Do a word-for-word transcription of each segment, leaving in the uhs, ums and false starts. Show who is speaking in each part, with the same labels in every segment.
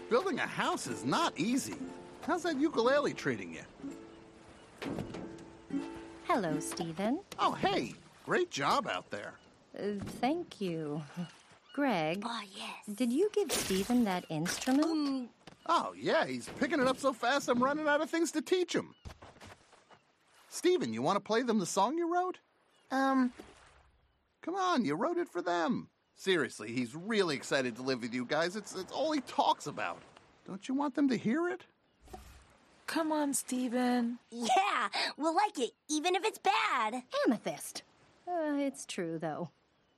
Speaker 1: Building a house is not easy. How's that ukulele treating you?
Speaker 2: Hello, Stephen.
Speaker 1: Oh, hey. Great job out there.
Speaker 2: Uh, thank you. Greg.
Speaker 3: Oh, yes.
Speaker 2: Did you give Stephen that instrument?
Speaker 3: Mm.
Speaker 1: Oh, yeah, he's picking it up so fast I'm running out of things to teach him. Stephen, you want to play them the song you wrote?
Speaker 3: Um...
Speaker 1: Come on, you wrote it for them. Seriously, he's really excited to live with you guys. It's, it's all he talks about. Don't you want them to hear it?
Speaker 4: Come on, Stephen.
Speaker 3: Yeah, we'll like it, even if it's bad.
Speaker 2: Amethyst. Uh, it's true, though.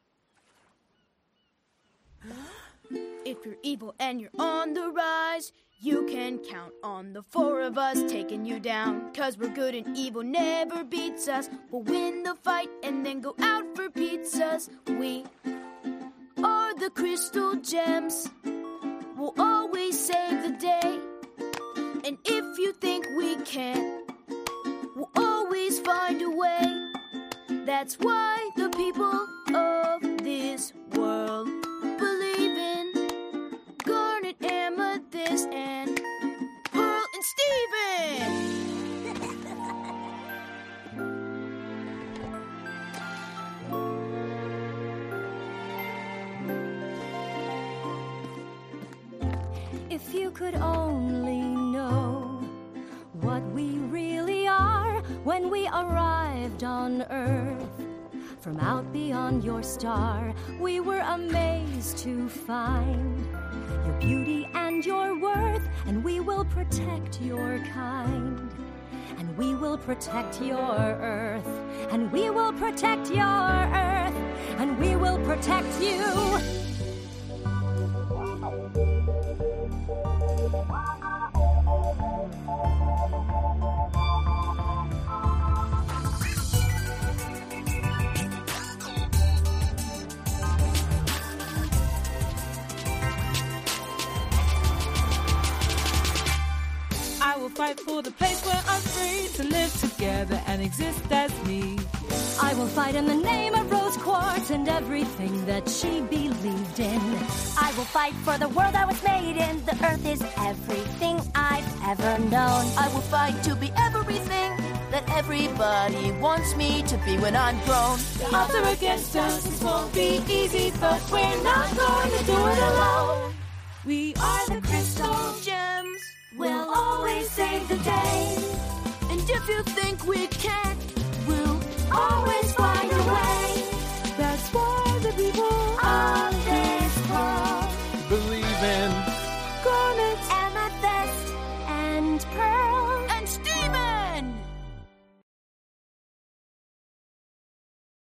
Speaker 5: If you're evil and you're on the rise, you can count on the four of us taking you down. Cause we're good and evil never beats us. We'll win the fight and then go out for pizzas. We are the crystal gems. We'll always save the day. And if you think we can't, we'll always find a way. That's why the people of this world believe in Garnet, Amethyst, and Pearl and Stephen.
Speaker 2: If you could only know what we really are when we arrived on Earth. From out beyond your star, we were amazed to find your beauty and your worth, and we will protect your kind. And we will protect your Earth, and we will protect your Earth, and we will protect you.
Speaker 4: I will fight for the place where I'm free to live together and exist as me.
Speaker 2: I will fight in the name of Rose Quartz and everything that she believed in.
Speaker 3: I will fight for the world I was made in. The earth is everything I've ever known.
Speaker 6: I will fight to be everything that everybody wants me to be when I'm grown.
Speaker 4: The odds are against us, this won't be easy, but we're not going to do it alone. We are the crystal gems.
Speaker 3: We'll always save the day.
Speaker 6: And if you think we can't,
Speaker 3: We'll always